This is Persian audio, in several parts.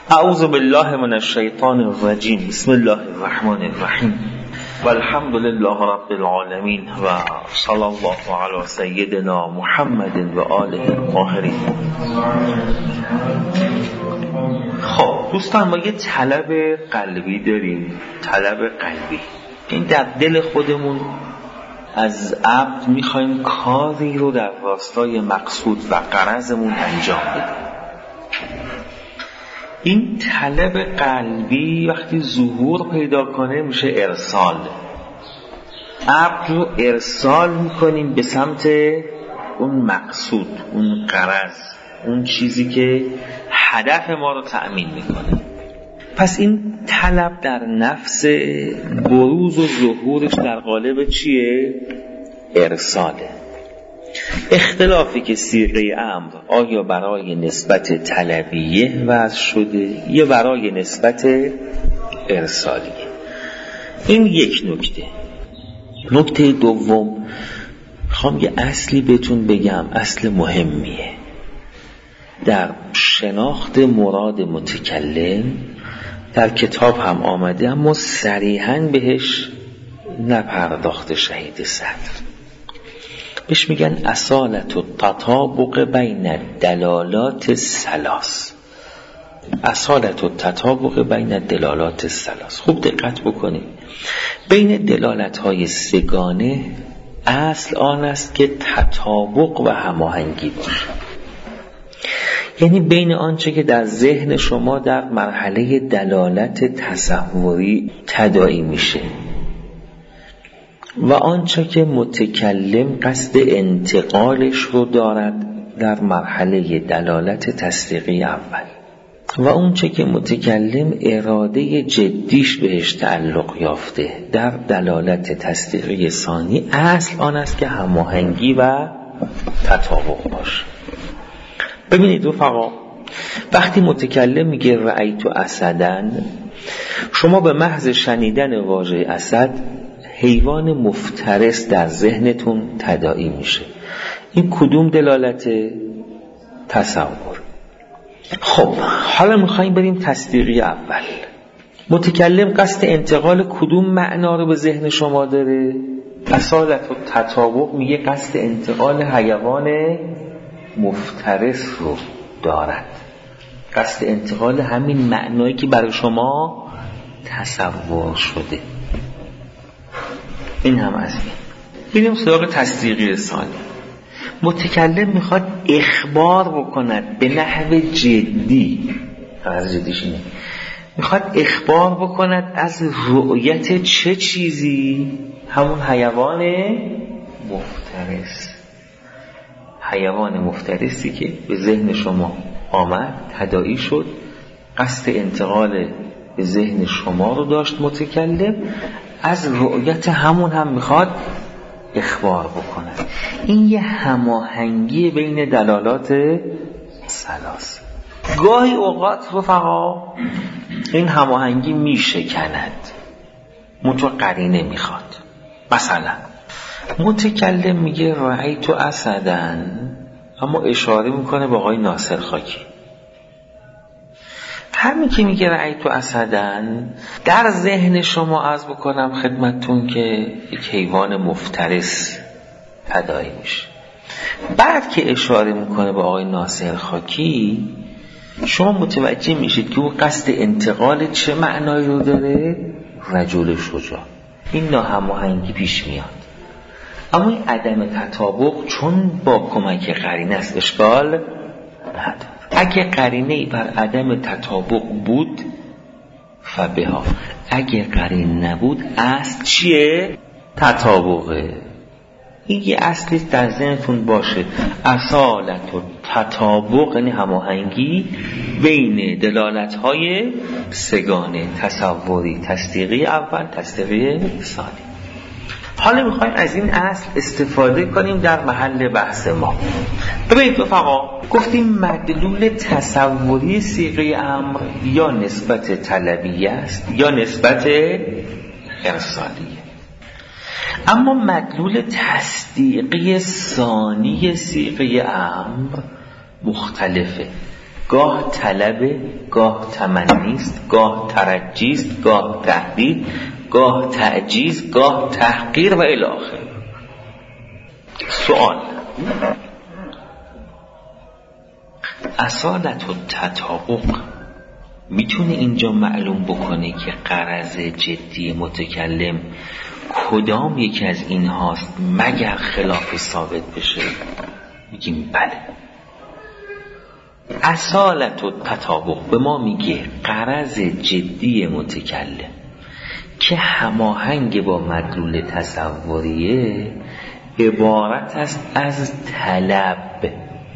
اعوذ بالله من الشیطان الرجیم. بسم الله الرحمن الرحیم و الحمد لله رب العالمین و صلی الله علی سیدنا محمد و آله الطاهرین. خب دوستان، ما یه طلب قلبی داریم. طلب قلبی این در دل خودمون از عبد میخوایم کاری رو در راستای مقصود و غرضمون انجام بدیم. این طلب قلبی وقتی ظهور پیدا کنه میشه ارسال. عبد رو ارسال میکنیم به سمت اون مقصود، اون غرض، اون چیزی که هدف ما رو تأمین میکنه. پس این طلب در نفس بروز و ظهورش در قالب چیه؟ ارساله. اختلافی که صیغه امر آیا برای نسبت طلبیه وضع شده یا برای نسبت ارسالیه. این یک نکته. نکته دوم، میخوام یه اصلی بهتون بگم، اصل مهمیه در شناخت مراد متکلم. در کتاب هم آمده اما صریحاً بهش نپرداخته شهید صدر. بهش میگن اصالت التطابق بین دلالات الثلاث. اصالت التطابق بین دلالات الثلاث. خوب دقت بکنید. بین دلالت های سگانه اصل آن است که تطابق و هماهنگی باشه. یعنی بین آنچه که در ذهن شما در مرحله دلالت تصوری تداعی میشه و آنچه که متکلم قصد انتقالش رو دارد در مرحله دلالت تصدیقی اول و آنچه که متکلم اراده جدیش بهش تعلق یافته در دلالت تصدیقی ثانی، اصل آن است که هماهنگی و تطابق باشه. ببینید رفقا، وقتی متکلم میگه رأیت اسداً، شما به محض شنیدن واژه اسد حیوان مفترس در ذهنتون تداعی میشه. این کدوم دلالت؟ تصور. خب حالا میخواییم بریم تصدیقی اول. متکلم قصد انتقال کدوم معنا رو به ذهن شما داره؟ اصالت و تطابق میگه قصد انتقال حیوان مفترس رو دارد، قصد انتقال همین معنایی که برای شما تصور شده. این هم از این. بریم سراغ تصدیقی ثانی. متکلم میخواد اخبار بکند به نحو جدی. از جدیش اینه، میخواد اخبار بکند از رؤیت چه چیزی؟ همون حیوان مفترس. حیوان مفترسی که به ذهن شما آمد، تداعی شد، قصد انتقال به ذهن شما رو داشت متکلم، از رؤیت همون هم میخواد اخبار بکنه. این یه هماهنگی بین دلالات ثلاث. گاهی اوقات رفقا این هماهنگی میشکند، منتها قرینه میخواد. مثلا متکلم میگه رأیت اسداً، اما اشاره میکنه به آقای ناصر خاکی. همین که میگه رأیت اسداً، در ذهن شما عرض بکنم خدمتتون که یک حیوان مفترس تداعی میشه. بعد که اشاره میکنه به آقای ناصر خاکی، شما متوجه میشید که او قصد انتقال چه معنایی رو داره؟ رجل شجاع. این ناهماهنگی پیش میاد. اما این عدم تطابق چون با کمک قرینه است اشکال نداره. اگه قرینه بر عدم تطابق بود فبها، اگه قرین نبود اصل چیه؟ تطابقه. این یه اصلی در ذهنتون باشه. اصالت و تطابق یعنی هماهنگی بین دلالت‌های سگانه، تصوری، تصدیقی اول، تصدیقی ثانی. حالا میخوایم از این اصل استفاده کنیم در محل بحث ما. ببینید رفقا، گفتیم مدلول تصوری صیغه امر یا نسبت طلبیه است یا نسبت ارسالیه. اما مدلول تصدیقی ثانی صیغه امر مختلفه. گاه طلب، گاه تمنیست، گاه ترجیست، گاه تهدید، گاه تعجیز، گاه تحقیر و الی آخر. سوال: اصالت و تطابق میتونه اینجا معلوم بکنه که غرض جدی متکلم کدام یکی از این هاست مگر خلاف ثابت بشه؟ میگیم بله. اصالت و تطابق به ما میگه غرض جدی متکلم که هماهنگ با مدلول تصوریه عبارت است از طلب.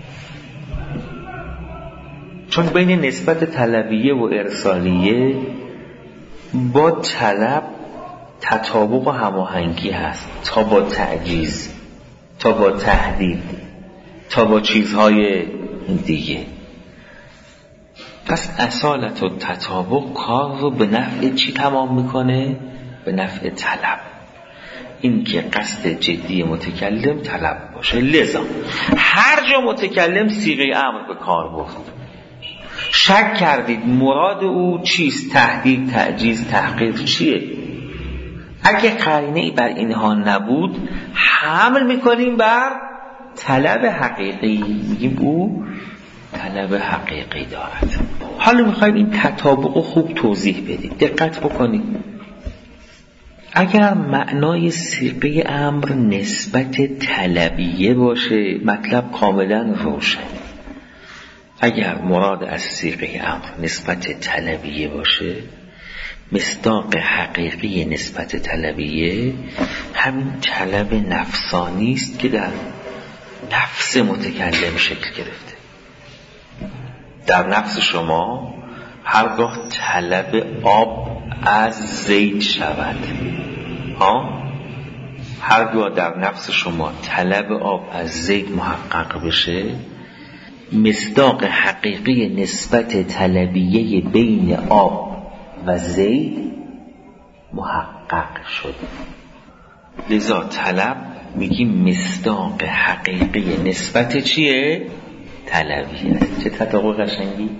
چون بین نسبت طلبیه و ارسالیه با طلب تطابق و هماهنگی هست، تا با تعجیز، تا با تهدید، تا با چیزهای دیگه. پس اصالت و تطابق کار رو به نفع چی تمام میکنه؟ به نفع طلب. این که قصد جدی متکلم طلب باشه. لذا هر جا متکلم صیغه امر به کار برد، شک کردید مراد او چیست؟ تهدید، تعجیز، تحقیر چیه؟ اگه قرینه‌ای بر اینها نبود حمل میکنیم بر طلب حقیقی، میگیم او طلب حقیقی دارد. حالا میخوایم این تطابق خوب توضیح بدید. دقت بکنید. اگر معنای صیغه امر نسبت طلبیه باشه مطلب کاملا روشن. اگر مراد از صیغه امر نسبت طلبیه باشه، مصداق حقیقی نسبت طلبیه همین طلب نفسانی است که در نفس متکلم شکل گرفته. در نفس شما هرگاه طلب آب از زید شود، هرگاه در نفس شما طلب آب از زید محقق بشه، مصداق حقیقی نسبت طلبیه بین آب و زید محقق شد. لذا طلب میگیم مصداق حقیقی نسبت چیه؟ طلبیه. چه تطابق قشنگی.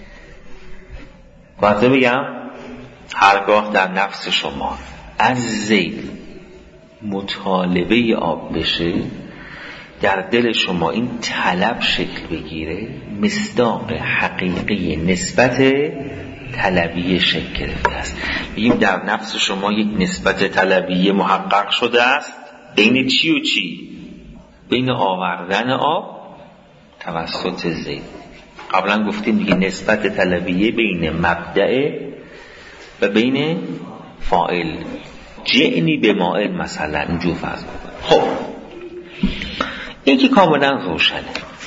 باید بگم هرگاه در نفس شما از زید مطالبه آب بشه، در دل شما این طلب شکل بگیره، مصداق حقیقی نسبت طلبیه شکل گرفته است. بگیم در نفس شما یک نسبت طلبیه محقق شده است. بین چی و چی؟ بین آوردن آب توسط زید. قبلا گفتیم دیگه نسبت طلبیه بین مبدأ و بین فاعل. جعنی به مائل مثلا اینجور فرض بکنیم. خب این که کاملا روشنه.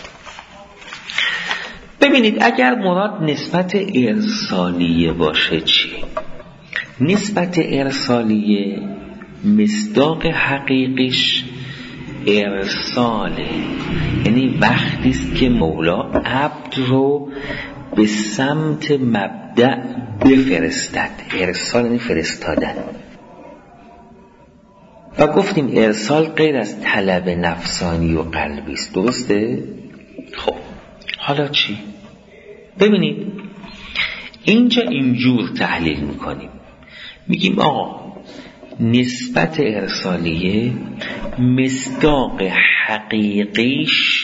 ببینید اگر مراد نسبت ارسالیه باشه چی؟ نسبت ارسالیه مصداق حقیقیش ارساله، یعنی وقتی است که مولا عبد رو به سمت مبدأ بفرستد. ارسال یعنی فرستادن. و گفتیم ارسال غیر از طلب نفسانی و قلبی است. درسته؟ خب حالا چی؟ ببینید اینجا اینجور تحلیل میکنیم. میگیم آقا نسبت ارسالیه مصداق حقیقیش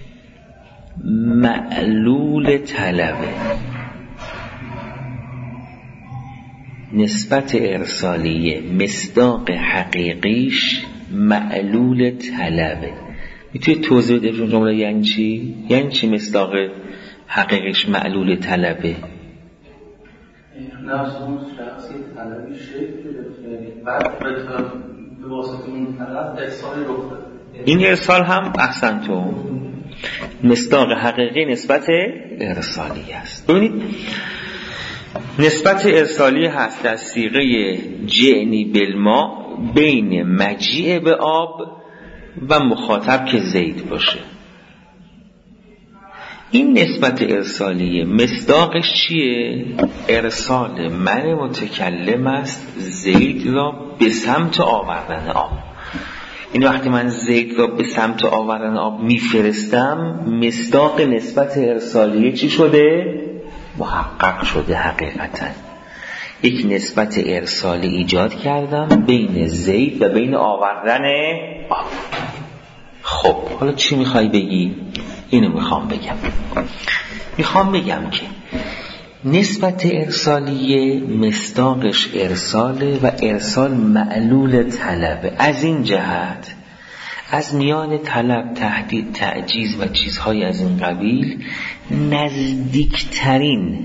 معلول طلبه. نسبت ارسالیه مصداق حقیقیش معلول طلبه. میتونی توضیح بده جمله یعنی چی؟ یعنی چی مصداق حقیقیش معلول طلبه؟ نفس اون شخصی طلبی شکل گرفته، بعد به واسطه اون طلب ارسال رخ داده. این ارسال هم احسنتون مصداق حقیقی نسبت ارسالی است. ببینید نسبت ارسالی هست در صیغه جعنی بالما بین مجیء به آب و مخاطب که زید باشه. این نسبت ارسالیه مصداقش چیه؟ ارسال من متکلم است زید را به سمت آوردن آب. این وقتی من زید را به سمت آوردن آب میفرستم، مصداق نسبت ارسالیه چی شده؟ محقق شده. حقیقتا یک نسبت ارسالی ایجاد کردم بین زید و بین آوردن آب. خب حالا چی میخوای بگی؟ اینو میخوام بگم که نسبت ارسالیه مصداقش ارساله و ارسال معلول طلبه. از این جهت از میان طلب، تهدید، تعجیز و چیزهای از این قبیل نزدیکترین،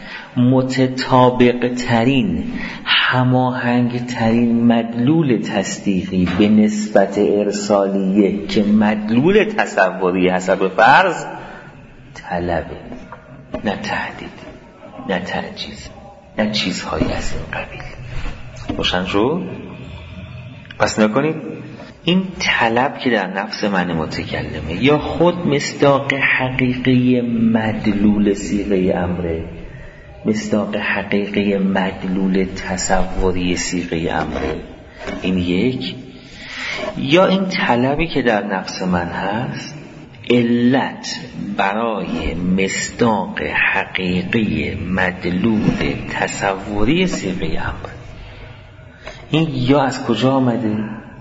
متطابقترین، هماهنگترین مدلول تصدیقی به نسبت ارسالیه که مدلول تصوری حسب فرض طلبه، نه تهدید، نه تعجیز، نه چیزهایی از این قبیل. روشن شد؟ پس نکنید این طلب که در نفس من متکلمه یا خود مصداق حقیقی مدلول صیغه امره، مصداق حقیقی مدلول تصوری صیغه امره، این یک، یا این طلبی که در نفس من هست علت برای مصداق حقیقی مدلول تصوری صیغه امر. این یا از کجا آمده؟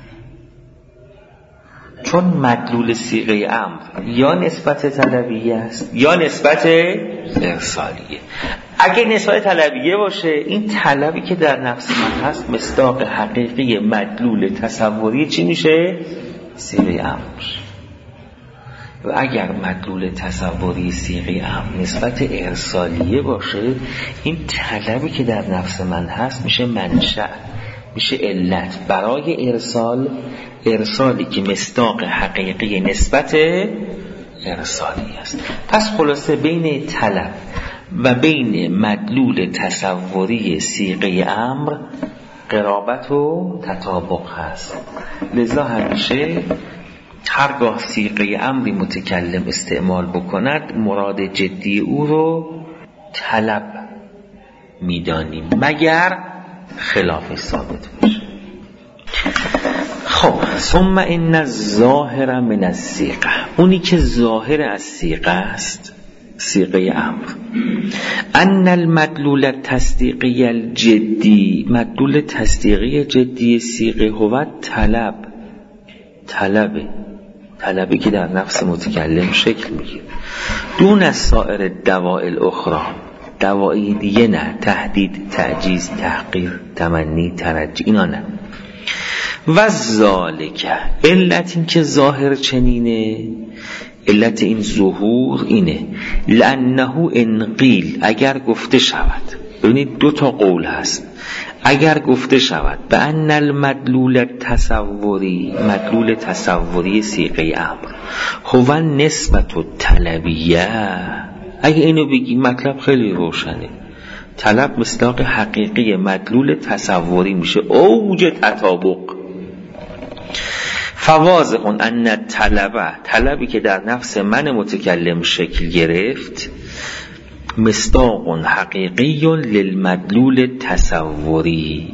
چون مدلول صیغه امر یا نسبت طلبیه است یا نسبت ارسالیه. اگه نسبت طلبیه باشه، این طلبی که در نفس من هست مصداق حقیقی مدلول تصوری چی میشه؟ صیغه امر. و اگر مدلول تصوری صیغه امر نسبت ارسالیه باشه، این طلبی که در نفس من هست میشه منشأ، میشه علت برای ارسالی که مصداق حقیقی نسبت ارسالی است. پس خلاصه بین طلب و بین مدلول تصوری صیغه امر قرابت و تطابق هست. لذا همیشه هرگاه صیغه امری متکلم استعمال بکند، مراد جدی او رو طلب میدانیم مگر خلاف ثابت باشه. خب ثم ان الظاهر من الصیغه، اونی که ظاهر از صیغه است، صیغه امر، ان المدلول التصدیقی الجدی، مدلول تصدیقی جدی صیغه هو طلبی که در نفس متکلم شکل میگیره، دون از سایر دواعی الاخرى، دواعی دیگه نه، تهدید، تعجیز، تحقیر، تمنی، ترجی، اینا نه. و ذالک، علت این که ظاهر چنینه، علت این ظهور اینه، لانه انقیل، اگر گفته شود، ببینید دو تا قول هست، اگر گفته شود به ان المدلول تصوری، مدلول تصوری صیغه امر، هو نسبت طلبیه، اگه اینو بگی مطلب خیلی روشنه، طلب مصداق حقیقی مدلول تصوری میشه، اوج تطابق. فواضح ان طلبی که در نفس من متکلم شکل گرفت، مصداق حقیقی للمدلول تصوری.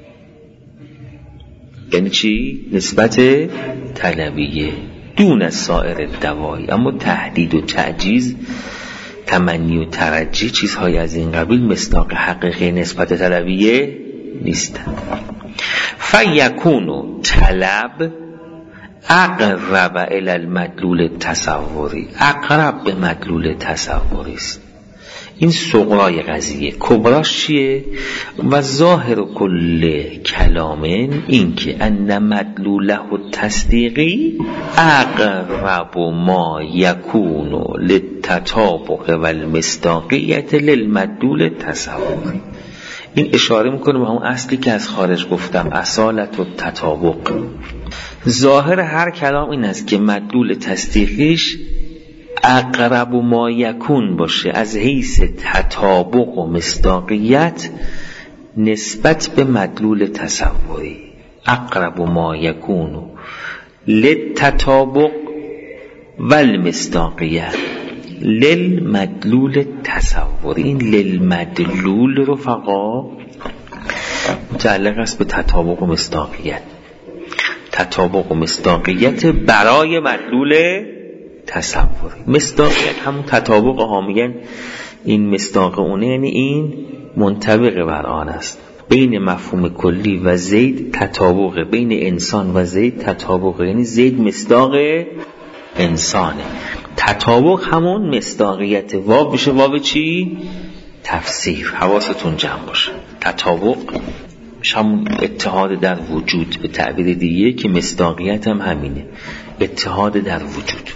یعنی چی؟ نسبت طلبیه دون سایر دواعی، اما تهدید و تعجیز، تمنی و ترجی، چیزهای از این قبیل مصداق حقیقی نسبت طلبیه نیستند. فیکون طلب اقرب الی المدلول تصوری، اقرب به مدلول تصوری است. این صغرای قضیه. کبراش چیه؟ و ظاهر کل کلام این که ان مدلوله التصدیقی اقرب ما یکون للتطابق و المصداقیت للمدلول تصوری. این اشاره میکنه به اون اصلی که از خارج گفتم، اصالت و تطابق. ظاهر هر کلام این است که مدلول تصدیقیش اقرب ما یکون باشه از حیث تطابق و مصداقیت نسبت به مدلول تصوری. اقرب ما یکون للتطابق و المصداقیت للمدلول تصوری. این للمدلول رفقا متعلق است به تطابق و مصداقیت. تطابق و مصداقیت برای مدلول تصوری. مصداقیت همون تطابق ها، میگن این مصداق اونه، یعنی این منطبق بر آن است. بین مفهوم کلی و زید تطابق، بین انسان و زید تطابق، یعنی زید مصداق انسانه. تطابق همون مصداقیت. واو بشه واو چی؟ تفسیر. حواستون جمع باشه. تطابق همون اتحاد در وجود، به تعبیر دیگه که مصداقیت هم همینه، اتحاد در وجود.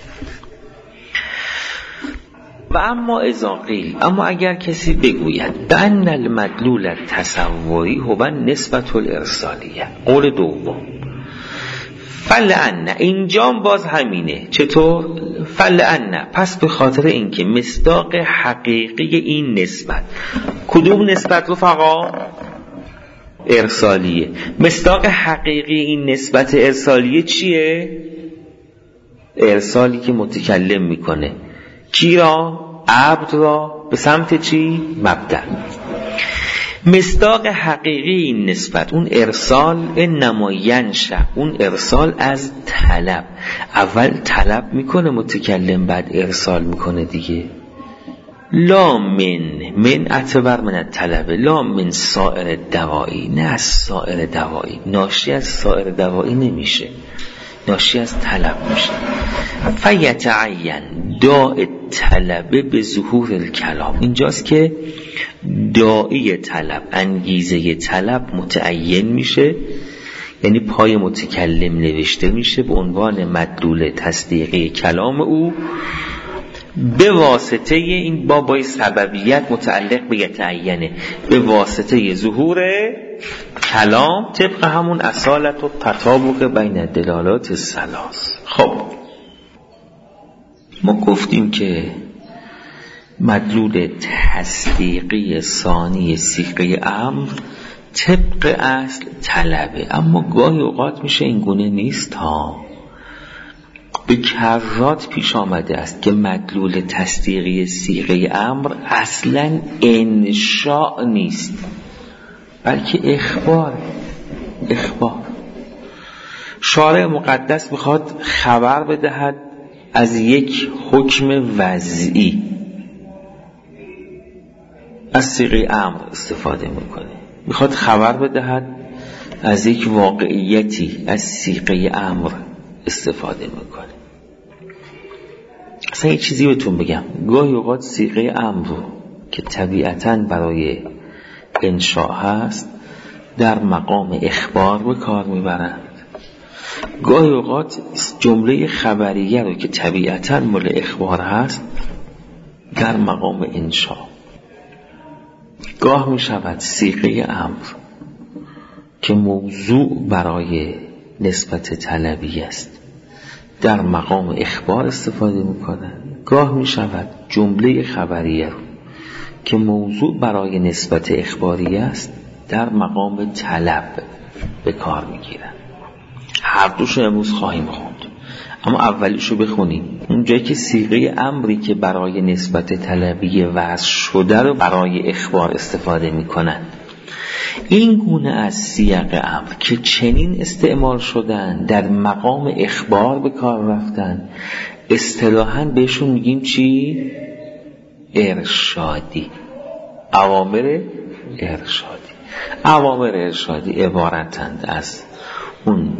و اما اذا قیل، اما اگر کسی بگوید بأن المدلول التصوری هو نسبت الارسالیه، قول دوم، فلأن، اینجا باز همینه. چطور؟ فلأن، پس به خاطر اینکه مصداق حقیقی این نسبت، کدوم نسبت رفقا؟ ارسالیه. مصداق حقیقی این نسبت ارسالیه چیه؟ ارسالی که متکلم میکنه کی را؟ عبد را به سمت چی؟ مبدأ. مصداق حقیقی این نسبت، اون ارسال، انما ینشأ، اون ارسال از طلب. اول طلب میکنه متکلم، بعد ارسال میکنه دیگه. لا من اعتبر من الطلب، لا من سائر دوایی، نه از سائر دوایی، ناشی از سائر دوایی نمیشه، ناشی از طلب میشه. فیتعین داء طلب به ظهور الکلام، اینجاست که داعی طلب، انگیزه طلب متعین میشه، یعنی پای متکلم نوشته میشه به عنوان مدلول تصدیقی کلام او، به واسطه این بابای سببیت متعلق به یتعینه، به واسطه ظهور کلام، طبق همون اصالت و تطابق بین دلالات الثلاث. خب ما گفتیم که مدلول تصدیقی ثانی صیغه امر طبق اصل طلبه، اما گاهی اوقات میشه این گونه نیست ها. به کرات پیش آمده است که مدلول تصدیقی صیغه امر اصلا انشاء نیست، بلکه اخبار. شارع مقدس میخواد خبر بدهد از یک حکم وضعی، از صیغه امر استفاده میکنه. میخواد خبر بدهد از یک واقعیتی، از صیغه امر استفاده میکنه. اصلا یه چیزی بهتون بگم، گاهی اوقات صیغه امر که طبیعتاً برای انشاء هست در مقام اخبار به کار میبرند. گاهی اوقات جمله خبریه رو که طبیعتاً مال اخبار هست در مقام انشاء. گاه می شود صیغه امر که موضوع برای نسبت طلبی است در مقام اخبار استفاده میکنه. گاه می شود جمله خبریه که موضوع برای نسبت اخباری است در مقام طلب به کار میگیرن. هر دوشو امروز خواهیم خوند، اما اولیشو بخونیم. اونجایی که صیغه امری که برای نسبت طلبی وضع شده رو برای اخبار استفاده میکنن. این گونه از صیغ امر که چنین استعمال شدن در مقام اخبار به کار رفتن، اصطلاحاً بهشون میگیم چی؟ ارشادی. اوامر ارشادی. اوامر ارشادی عبارتند از اون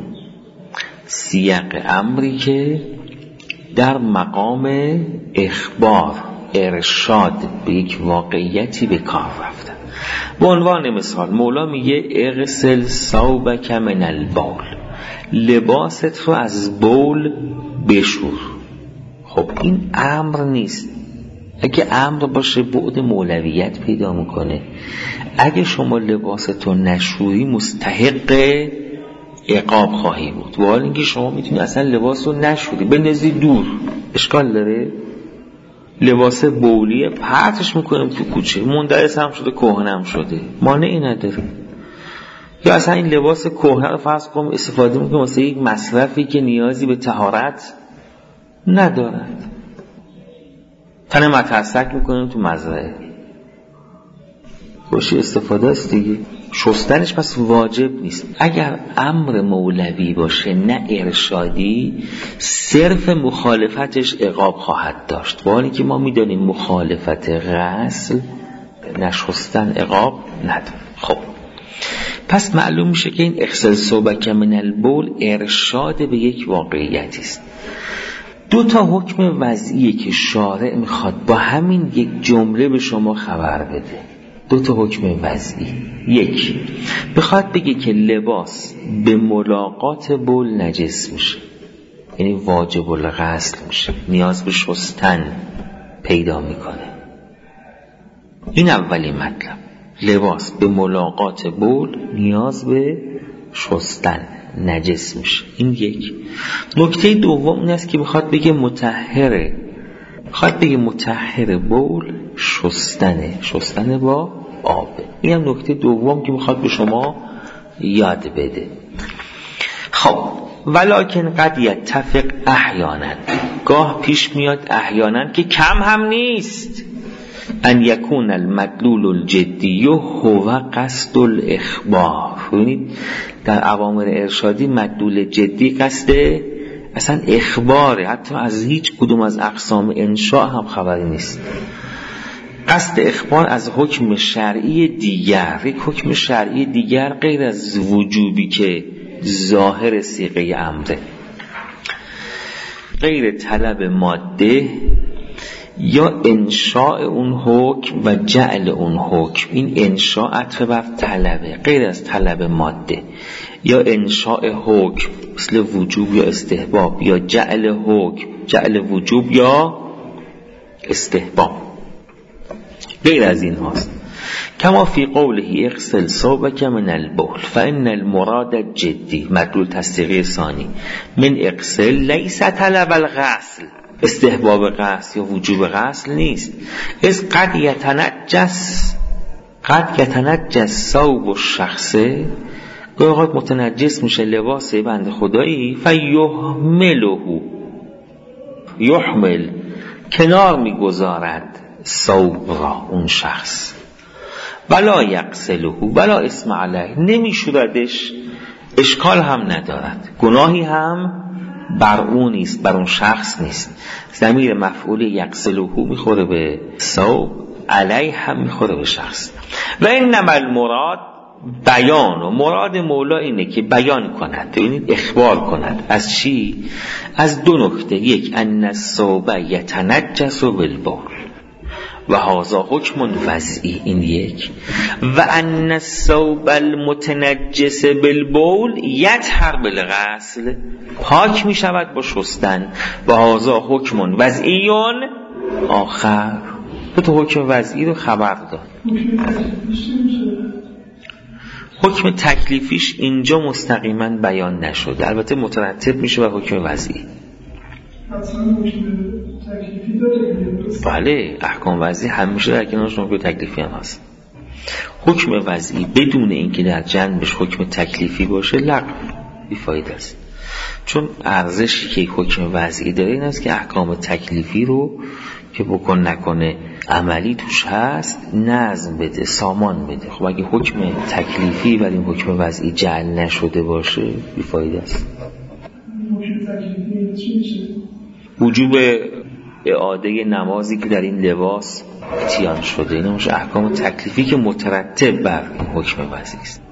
صیغ امری که در مقام اخبار، ارشاد به یک واقعیتی به کار رفتن. به عنوان مثال مولا میگه اغسل ثوبک من البول، لباست رو از بول بشور. خب این امر نیست. اگه امر باشه بعد مولویت پیدا میکنه. اگه شما لباستو نشوری مستحق عقاب خواهی بود، و حال اینکه شما میتونی اصلا لباس رو نشوری بندازی دور، اشکال داره؟ لباس بولیه پرتش میکنیم تو کوچه، مندرس هم شده، کهنه هم شده، مانعی نداره. یا اصلا این لباس کهنه رو فرض کنم استفاده میکنیم واسه یک مصرفی که نیازی به طهارت ندارد، تنه مترسک میکنیم تو مزرعه. باشی استفاده است دیگه. شستنش پس واجب نیست. اگر امر مولوی باشه نه ارشادی، صرف مخالفتش عقاب خواهد داشت، با اینکه ما میدانیم مخالفت غسل نشستن عقاب نداره. خب پس معلوم میشه که این اغسل ثوبک من البول ارشاد به یک واقعیتی است. دو تا حکم وضعیه که شارع میخواد با همین یک جمله به شما خبر بده. دو تا حکم وضعی. یک، بخواد بگه که لباس به ملاقات بول نجس میشه، یعنی واجب الغسل میشه، نیاز به شستن پیدا میکنه. این اولی مطلب، لباس به ملاقات بول نیاز به شستن نجس میشه. این یک. نکته دوم این است که بخواد بگه مطهره، بخواد بگه مطهر بول شستن با آبه. این هم نکته دوم که میخواد به شما یاد بده. خب ولکن قد یتفق احیانا، گاه پیش میاد احیانا که کم هم نیست، ان یکون المدلول الجدی هو قصد الاخبار. ببینید در اوامر ارشادی مدلول جدی قصد اصلا اخباره، حتی از هیچ کدوم از اقسام انشاء هم خبری نیست. قصد اخبار از حکم شرعی دیگر، یک حکم شرعی دیگر غیر از وجوبی که ظاهر صیغه امره، غیر طلب ماده یا انشاء اون حکم و جعل اون حکم. این انشاء عطف بر طلبه، غیر از طلب ماده یا انشاء حکم مثل وجوب یا استحباب، یا جعل حکم جعل وجوب یا استحباب، غیر از این هاست. کما فی قوله اغسل ثوبک من البول فان المراد جدی، مدلول تصدیقی ثانی، من اغسل لیس طلب الغسل، استحباب غسل یا وجوب غسل نیست. از قد یتنجس ثوب الشخص، گاهی متنجس میشه لباس بند خدایی، یحمل کنار میگذارد ثوب را اون شخص، ولا یغسله ولا اسم علیه، نمیشوردش، اشکال هم ندارد، گناهی هم بر اون نیست، بر اون شخص نیست. ضمیر مفعول یغسله میخوره به ثوب، علیه هم میخوره به شخص. و انما المراد بیان، و مراد مولا اینه که بیان کند، یعنی اخبار کند از چی؟ از دو نکته. یک، ان الثوب یتنجس بالبول و هذا حکم وضعی، این یک. و ان الثوب المتنجس بالبول یطهر بالغسل، پاک می شود با شستن. و هذا حکم وضعی آخر. تو حکم وضعی رو خبر داد. حکم تکلیفیش اینجا مستقیما بیان نشده، البته مترتب میشه بر حکم وضعی. بله، احکام وضعی همیشه در کنارش حکم تکلیفی هم هست. حکم وضعی بدون اینکه در جنبش حکم تکلیفی باشه لغو، بیفایده است. چون ارزشی که حکم وضعی داره این است که احکام تکلیفی رو که بکن نکنه عملی توش هست نظم بده، سامان بده. خب اگه حکم تکلیفی ولی این حکم وضعی جعل نشده باشه بیفایده است. وجوب اعاده نمازی که در این لباس اتیان شده، این همش احکام تکلیفی که مترتب بر این حکم وضعی است.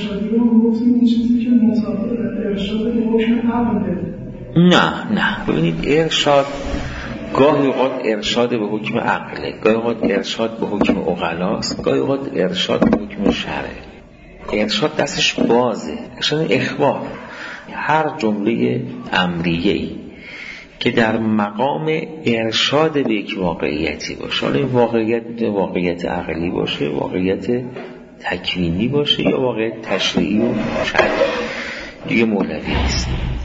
نه ببینید، ارشاد گاهی اوقات ارشاد به حکم عقله، گاهی اوقات ارشاد به حکم عقلاست، گاهی اوقات ارشاد به حکم شرع. ارشاد دستش بازه، ارشاد اخبار. هر جمله امریه‌ای که در مقام ارشاد به یک واقعیتی باشه، حالا این واقعیت عقلی باشه، واقعیت تکوینی باشه یا واقعیت تشریعی و شرعی، دیگه مولوی است.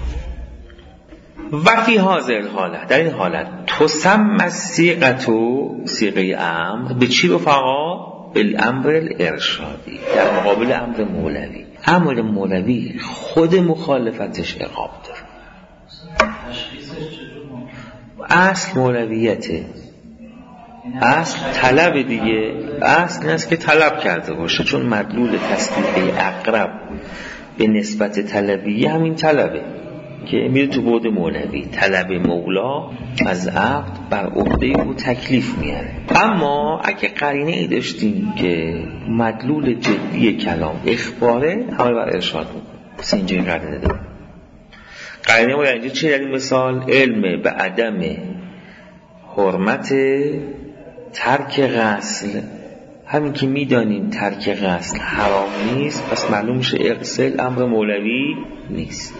و فی هذه الحالت، در این حالت تسمى صیغه امر به چی رفقا؟ بالامر الارشادی، در مقابل امر مولوی. امر مولوی خود مخالفتش عقاب داره. اصل مولویته، اصل طلب دیگه، اصل این است که طلب کرده باشه، چون مدلول تصدیق اقرب به نسبت طلبیه همین طلبه که میره تو بعد مولوی. طلب مولا از عبد بر عهده او تکلیف میاره. اما اگه قرینه ای داشتیم که مدلول جدی کلام اخباره، همه بر ارشاد میکنه. پس اینجا این قرینه داره. قرینه ما اینجا چه؟ در این مثال علم به عدم حرمت ترک غسل. همین که میدانیم ترک غسل حرام نیست، پس معلوم میشه اغسل امر مولوی نیست.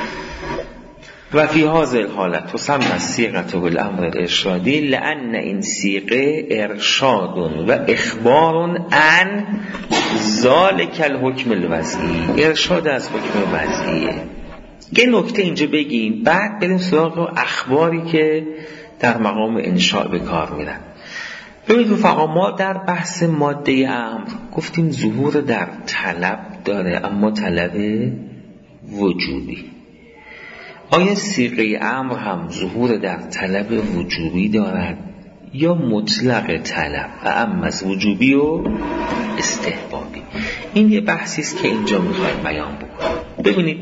و فی هذه الحالت تسمى الصيغه بالامر الارشادی لان این صیغه ارشاد و اخبار عن ذلک الحکم الوضعی، ارشاد از حکم وضعیه. یه نکته اینجا بگیم، بعد بریم سراغ اخباری که در مقام انشاء به کار میرن. ببینید رفقا، ما در بحث ماده امر گفتیم ظهور در طلب داره، اما طلب وجوبی. آیا صیغه امر هم ظهور در طلب وجوبی دارد یا مطلق طلب و اما از وجوبی و استحبابی؟ این یه بحثی است که اینجا میخوایم بیان بکنیم. ببینید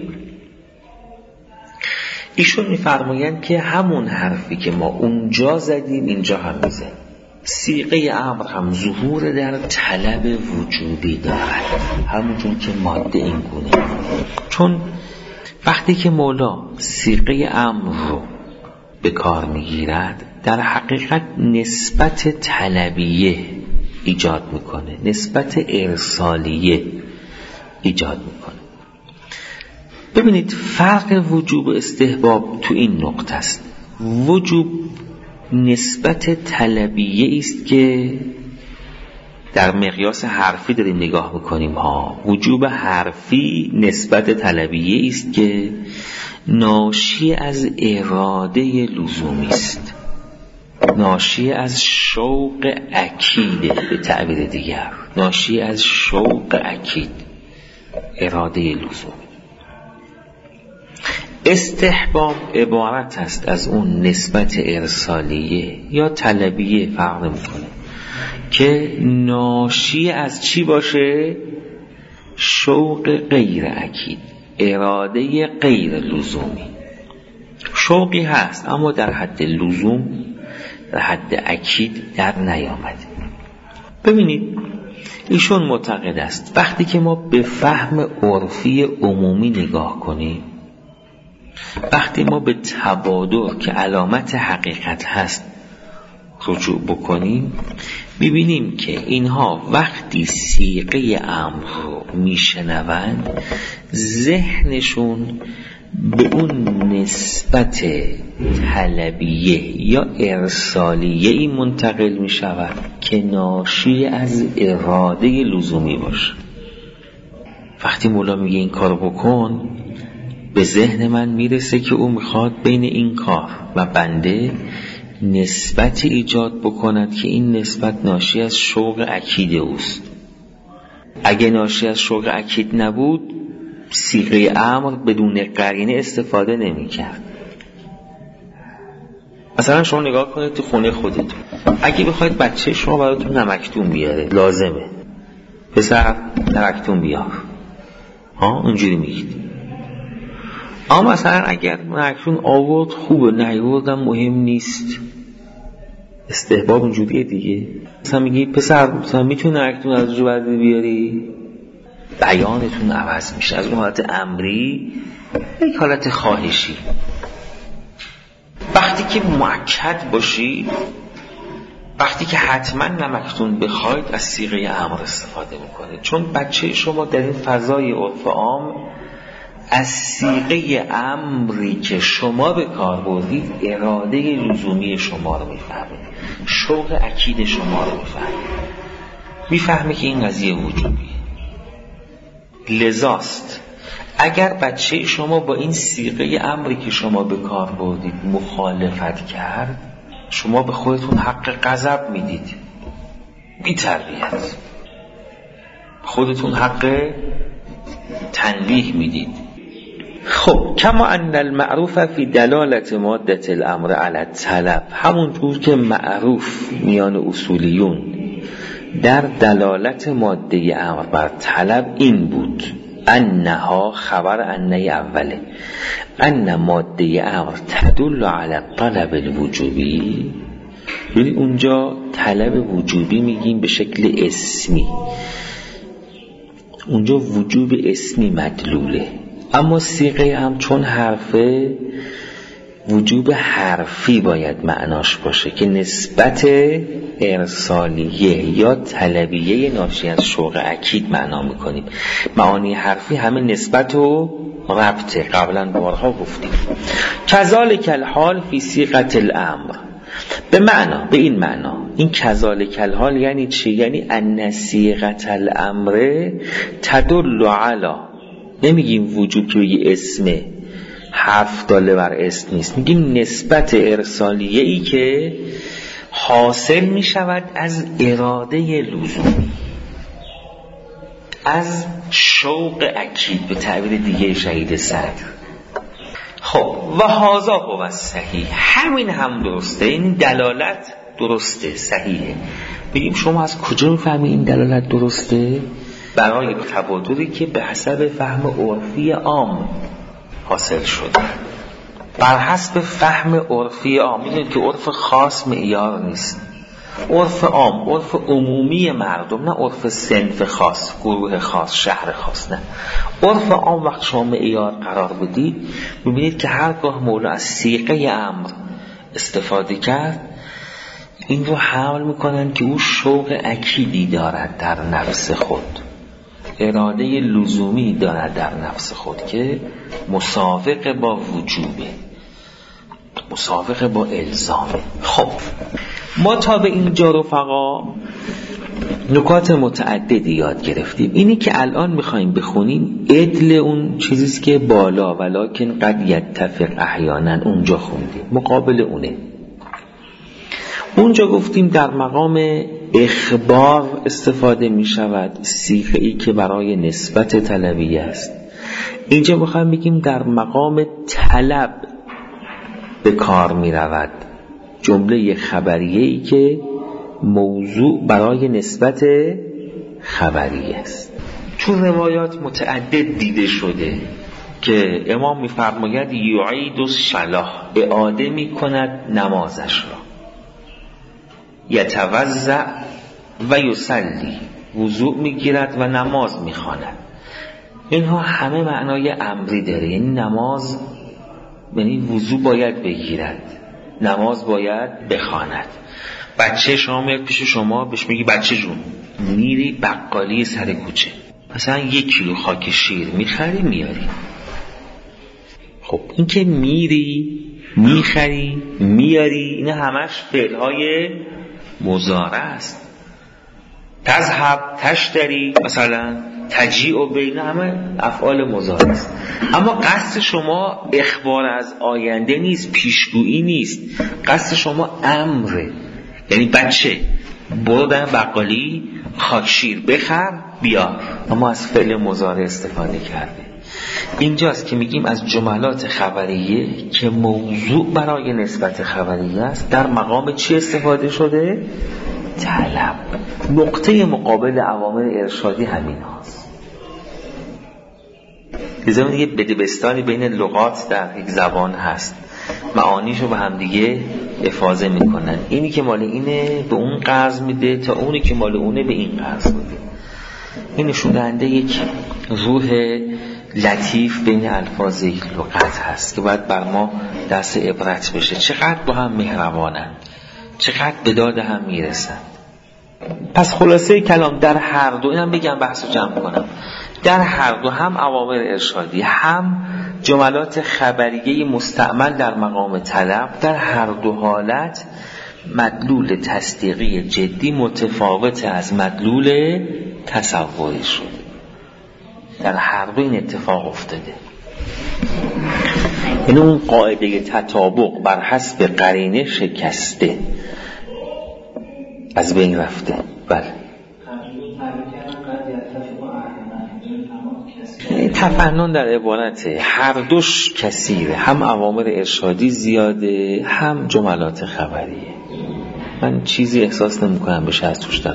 ایشون میفرمایند که همون حرفی که ما اونجا زدیم اینجا هم میزنیم. صیغه امر هم ظهور در طلب وجوبی دارد، همونجور که ماده این گونه. چون وقتی که مولا صیغه امر رو به کار میگیرد، در حقیقت نسبت طلبیه ایجاد میکنه، نسبت ارسالیه ایجاد میکنه. ببینید فرق وجوب و استحباب تو این نقطه است. وجوب نسبت طلبیه است که در مقیاس حرفی داریم نگاه میکنیم ها. وجوب حرفی نسبت طلبیه است که ناشی از اراده لزومی است، ناشی از شوق اکیده، به تعبیر دیگر ناشی از شوق اکید، اراده لزومی. استحباب عبارت است از اون نسبت ارسالیه یا طلبیه، فرق میکنه، که ناشی از چی باشه؟ شوق غیر اکید، اراده غیر لزومی. شوقی هست اما در حد لزوم، در حد اکید در نیامده. ببینید ایشون معتقد است وقتی که ما به فهم عرفی عمومی نگاه کنیم، وقتی ما به تبادر که علامت حقیقت هست رجوع بکنیم، میبینیم که اینها وقتی صیغه امر رو میشنوند، ذهنشون به اون نسبت طلبیه یا ارسالیه ای منتقل میشود که ناشی از اراده لزومی باشه. وقتی مولا میگه این کار بکن، به ذهن من میرسه که او میخواد بین این کار و بنده نسبتی ایجاد بکند که این نسبت ناشی از شوق اکید اوست. اگه ناشی از شوق اکید نبود، صیغه امر بدون قرینه استفاده نمی کرد. مثلا شما نگاه کنید تو خونه خودتون، اگه بخواید بچه شما براتون نمکتون بیاره، لازمه پسر نمکتون بیار، اونجوری میگید. اما مثلا اگر نمکتون آورد خوبه، نیاوردم مهم نیست، استحباب اونجوریه دیگه. مثلا میگی پسر مثلا میتونی نمکتون از جو برده بیاری، بیانتون عوض میشه از اون حالت امری یک حالت خواهشی. وقتی که مؤکد باشی، وقتی که حتما نمکتون بخواید، از صیغه امر استفاده میکنه. چون بچه شما در این فضای عرف عام از صیغه امری که شما به کار بردید اراده لزومی شما رو میفهمه، شوق اکید شما رو میفهمه که این قضیه وجوبیه. لذاست اگر بچه شما با این صیغه امری که شما به کار بردید مخالفت کرد، شما به خودتون حق غضب میدید، بی تربیت خودتون حق تنبیه میدید. خب کما ان المعروف فی دلالت ماده الامر علی الطلب، همونطور که معروف میان اصولیون در دلالت ماده امر بر طلب این بود، انها خبر انه اوله، ان ماده امر تدل علی الطلب الوجوبی. یعنی اونجا طلب وجوبی میگیم به شکل اسمی، اونجا وجوب اسمی مدلوله. اما صیغه هم چون حرفه وجوب حرفی باید معناش باشه که نسبت ارسالیه یا طلبیه ناشی از شوق اکید معنا میکنیم. معانی حرفی همه نسبت و ربطه، قبلا بارها گفتیم. کذالک الحال فی صیغه الامر، به این معنا. این کذالک الحال یعنی چی؟ یعنی ان صیغه الامر تدل علی، نمیگیم وجوب که بگی اسمه، حرف داله بر اسم نیست، میگیم نسبت ارسالیه ای که حاصل میشود از اراده لزومی، از شوق اکید، به تعبیر دیگه شهید صدر. خب و هذا هو صحیح، همین هم درسته، این دلالت درسته، صحیحه. بگیم شما از کجا میفهمی این دلالت درسته؟ برای تبادلی که به حسب فهم عرفی عام حاصل شده، بر حسب فهم عرفی عام. میدونید که عرف خاص معیار نیست، عرف عام، عرف عمومی مردم، نه عرف صنف خاص، گروه خاص، شهر خاص، نه عرف عام. وقت شما معیار قرار بدید میبینید که هرگاه مولا از صیغه امر استفاده کرد، این رو حمل میکنن که او شوق اکیدی دارد در نفس خود، اراده لزومی دارد در نفس خود که مساوق با وجوبه، مساوق با الزامه. خب ما تا به اینجا رفقا نکات متعددی یاد گرفتیم. اینی که الان میخوایم بخونیم عدل اون چیزیست که بالا ولکن قد یتفق احیانا اونجا خوندیم، مقابل اونه. اونجا گفتیم در مقام اخبار استفاده می شود، صیغه ای که برای نسبت طلبیه است. اینجا میخوایم بگیم در مقام طلب به کار می رود، جمله خبریه ای که موضوع برای نسبت خبری است. چون روایات متعدد دیده شده که امام می‌فرماید یعید الصلاة، اعاده می‌کند نمازش را، یتوضأ و یصلی، وضوء می‌گیرد و نماز می‌خواند. اینها همه معنای امری داره، یعنی نماز، یعنی وضوء باید بگیرد، نماز باید بخواند. بچه شما میاد پیش شما، بهش میگی بچه جون میری بقالی سر کوچه، مثلا 1 کیلو خاک شیر میخری میاری. خب این که میری میخری میاری، این همش فعلهای مضارع است. تذهب، تشتری، مثلا تجیع و بین، همه افعال مضارع است. اما قصد شما اخبار از آینده نیست، پیشگویی نیست، قصد شما امره، یعنی بچه برو در بقالی خاکشیر بخر بیار، اما از فعل مضارع استفاده کرده. اینجاست که میگیم از جملات خبریه که موضوع برای نسبت خبریه است در مقام چی استفاده شده؟ طلب. نقطه مقابل عوامل ارشادی همین هاست. یه زمان دیگه بدبستانی بین لغات در یک زبان هست، معانیشو به هم دیگه افاضه میکنن، اینی که مال اینه به اون قرض میده تا اونی که مال اونه به این قرض میده. این نشون دهنده یک روح لطیف بین الفاظ یک لغت هست که باید بر ما دست عبرت بشه. چقدر با هم مهربانن، چقدر به داد هم میرسن. پس خلاصه کلام در هر دو، اینم بگم بحثو جمع کنم، در هر دو هم عوامل ارشادی هم جملات خبریه مستعمل در مقام طلب، در هر دو حالت مدلول تصدیقی جدی متفاوت از مدلول تصوری شده. در هر دو این اتفاق افتاده. این اون قاعده تطابق بر حسب قرینه شکسته، از بین رفته. بله تفنن در عبارته، هر دوش کثیره، هم اوامر ارشادی زیاده هم جملات خبریه. من چیزی احساس نمی‌کنم بشه از توش در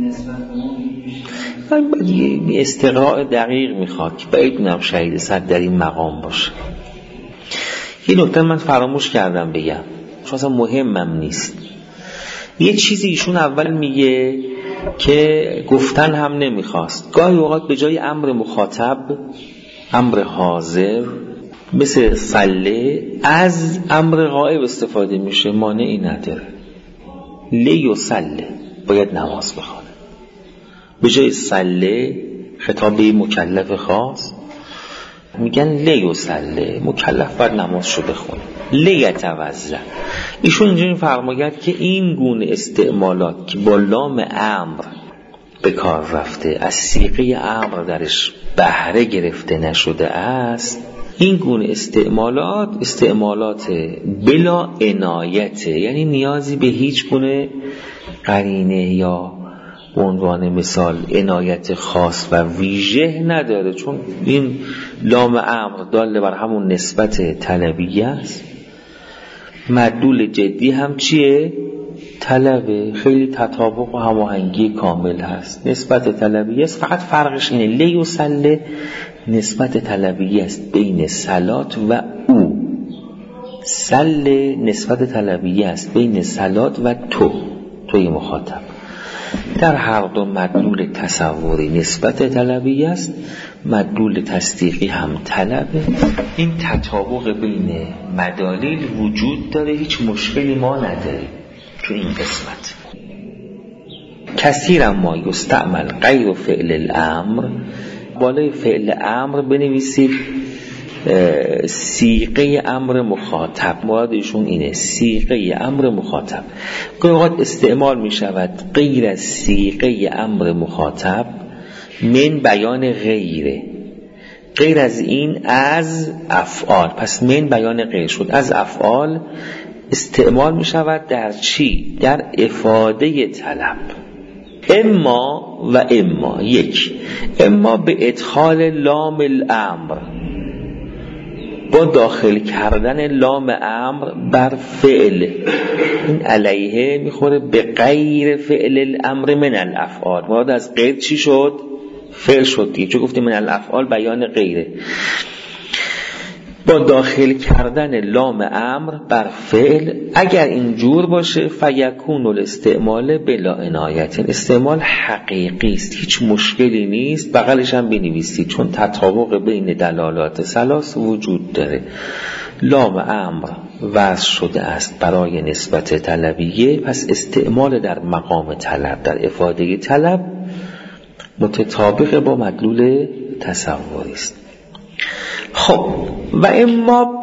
من یه استقراء دقیق میخواد که باید میدونم شهید صد در این مقام باشه. یه نکته من فراموش کردم بگم چون اصلا مهمم نیست. یه چیزی ایشون اول میگه که گفتن هم نمیخواست، گاهی اوقات به جای امر مخاطب، امر حاضر مثل صله، از امر غائب استفاده میشه، مانعی نداره. لیصله، باید نماز بخونه. به جای صله خطاب به مکلف خاص میگن لیصله، مکلف باید نمازشو بخونه. لیتوضا، ایشون اینجوری فرماید که این گونه استعمالات که با لام امر به کار رفته، از صیغه امر درش بهره گرفته نشده است، این گونه استعمالات بلا عنایته، یعنی نیازی به هیچ گونه قرینه یا به عنوان مثال عنایت خاص و ویژه نداره، چون این لام امر داله بر همون نسبت طلبیه است. مدلول جدی هم چیه؟ طلبه. خیلی تطابق و هماهنگی کامل هست، نسبت طلبیه است. فقط فرقش اینه لیصله نسبت طلبیه است بین صلات و او، صله نسبت طلبیه است بین صلات و توی مخاطب. در هر دو مدلول تصوری نسبت طلبیه است، مدلول تصدیقی هم طلبه. این تطابق بین مدالیل وجود داره، هیچ مشکلی ما نداریم تو این قسمت. کثیرا ما یستعمل غیر فعل الامر، بالای فعل امر بنویسید صیغه امر مخاطب. مرادشون اینه، صیغه امر مخاطب. گاهی اوقات استعمال می شود غیر از صیغه امر مخاطب، من بیان غیره، غیر از این از افعال. پس من بیان غیر شد، از افعال استعمال می شود در چی؟ در افاده طلب. اما و اما، یک، اما به ادخال لام الامر، با داخل کردن لام امر بر فعل، این علیه میخوره به غیر فعل الامر من الافعال. مراد از غیر چی شد؟ فعل شد دیگه، چون گفتیم من الافعال بیان غیره. با داخل کردن لام امر بر فعل، اگر اینجور باشه فیکون الاستعمال بلا عنایت، استعمال حقیقی است، هیچ مشکلی نیست. بغلش هم بنویسید چون تطابق بین دلالات ثلاث وجود داره. لام امر وضع شده است برای نسبت طلبیه، پس استعمال در مقام طلب، در افاده طلب، متطابق با مدلول تصوری است. خب و اما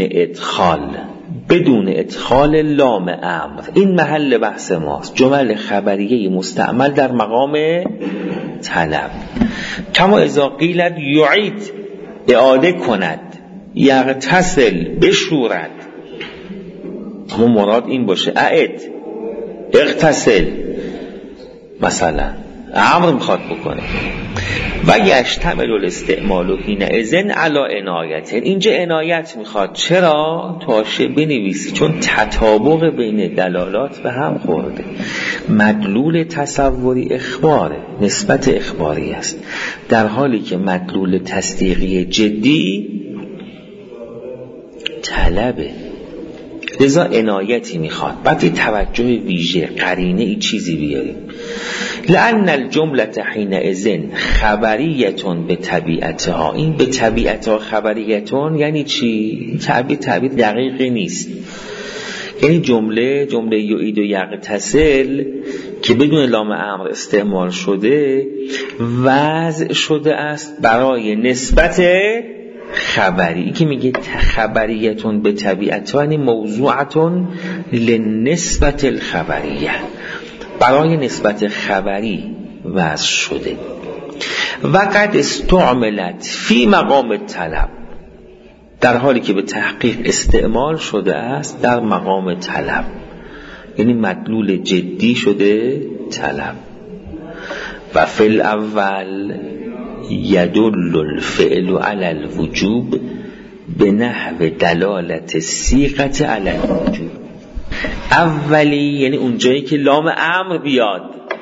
بدون ادخال لام امر، این محل بحث ماست. جمل خبریه مستعمل در مقام طلب. کما اذا قیلت یعید، اعاده کند، یغتسل، بشورد. اما مراد این باشه اعد، اغتسل، مثلا امر میخواد بکنه. و یشتمل الاستعمال حینئذ علی عنایت، اینجا عنایت میخواد. چرا؟ تاشه بنویسی، چون تطابق بین دلالات به هم خورده. مدلول تصوری اخباره، نسبت اخباری است، در حالی که مدلول تصدیقی جدی طلبه. لذا عنایتی میخواد، بعد توجه ویژه، قرینه ای چیزی بیاریم. لأن الجمله حینئذ خبریتون به طبیعتها، این به طبیعتها خبریتون یعنی چی؟ تعبیر دقیقی نیست. یعنی جمله یعید و یغتسل که بدون لام امر استعمال شده، وضع شده است برای نسبت خبری. که میگه خبریتون به طبیعتها یعنی موضوعتون لنسبت الخبریه، برای نسبت خبری وضع شده. و قد استعملت فی مقام طلب، در حالی که به تحقیق استعمال شده است در مقام طلب، یعنی مدلول جدی شده طلب. و فی الاول، یدل الفعل علی الوجوب به نحو دلالت صیغه علی الوجوب. اولی یعنی اونجایی که لام امر بیاد،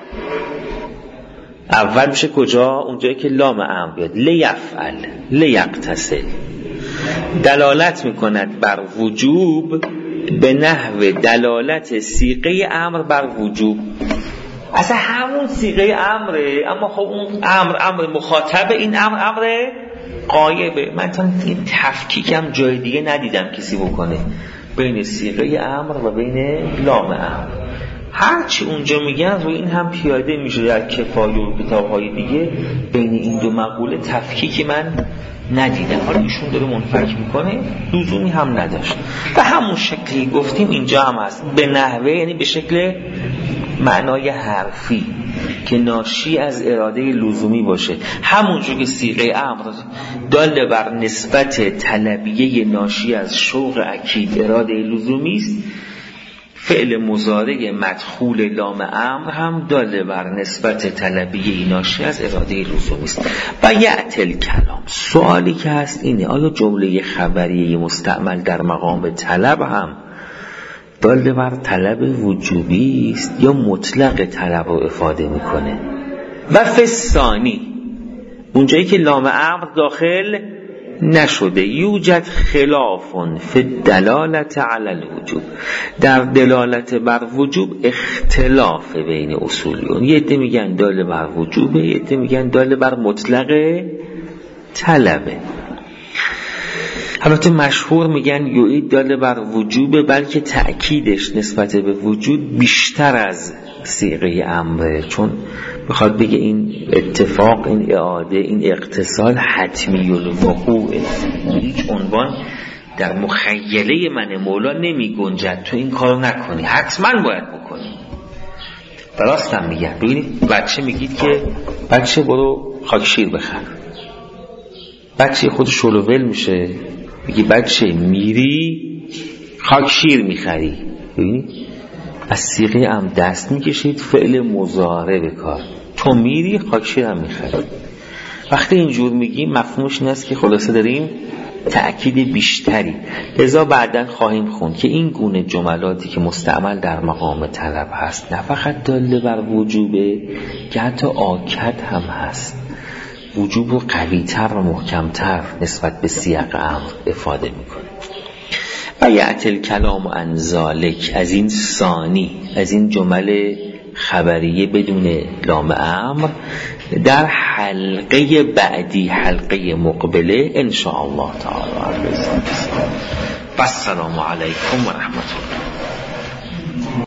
اول میشه کجا؟ اونجایی که لام امر بیاد، لیفعل لیقتصل، دلالت میکند بر وجوب به نحو دلالت صیغه امر بر وجوب. اصلا همون صیغه امره، اما خب اون امر مخاطب، این امر غایبه. من تا این تفکیکم جای دیگه ندیدم کسی بکنه بین صیغه امر و بین لام امر. هرچی اونجا میگن روی این هم پیاده میشه در کفایه و کتاب‌های دیگه. بین این دو مقوله تفکیکی من ندیدم. حالا ایشون داره منفک میکنه، لزومی هم نداشت. و همون شکلی گفتیم اینجا هم هست، به نحوه یعنی به شکل معنای حرفی که ناشی از اراده لزومی باشه. همونجور که صیغه امر دال بر نسبت طلبیه ناشی از شوق اکید اراده لزومی است، فعل مضارع مدخول لام امر هم دال بر نسبت طلبیه ناشی از اراده لزومی است. و یأتی کلام، سوالی که هست اینه آیا جمله خبریه مستعمل در مقام طلب هم دال بر طلب وجوبی است یا مطلق طلب رو افاده میکنه؟ و فثانی، اونجایی که لام امر داخل نشده، یوجد خلافون فی دلالت علی الوجوب، در دلالت بر وجوب اختلاف بین اصولیون. یه عده میگن دال بر وجوبه، یه عده میگن دال بر مطلق طلبه. البته مشهور میگن یوید دال بر وجوبه، بلکه تأکیدش نسبت به وجود بیشتر از صیغه امره، چون بخواد بگه این اتفاق، این اعاده، این اقتصال حتمی الوقوعه، هیچ عنوان در مخیله من مولا نمی گنجد تو این کارو نکنی، حتما باید بکنی. راستم میگن. ببینید بچه میگید که بچه برو خاکشیر بخر، بچه خود شلوول میشه، میگی بچه میری خاکشیر میخری. ببینید از صیغه ام دست میکشید، فعل مضارع به کار، تو میری خاکشیر هم میخری. وقتی اینجور میگیم مفهومش این است که خلاصه داریم تأکید بیشتری. لذا بعداً خواهیم خوند که این گونه جملاتی که مستعمل در مقام طلب هست نه فقط داله بر وجوبه، که حتی آکد هم هست، وجوب رو قوی‌تر و محکم‌تر نسبت به سیاق امر افاده میکنه. و یأتی الکلام عن ذالک، از این ثانی، از این جمله خبریه بدون لام امر، در حلقه بعدی، حلقه مقبله ان شاء الله تعالی. و السلام علیکم و رحمت الله.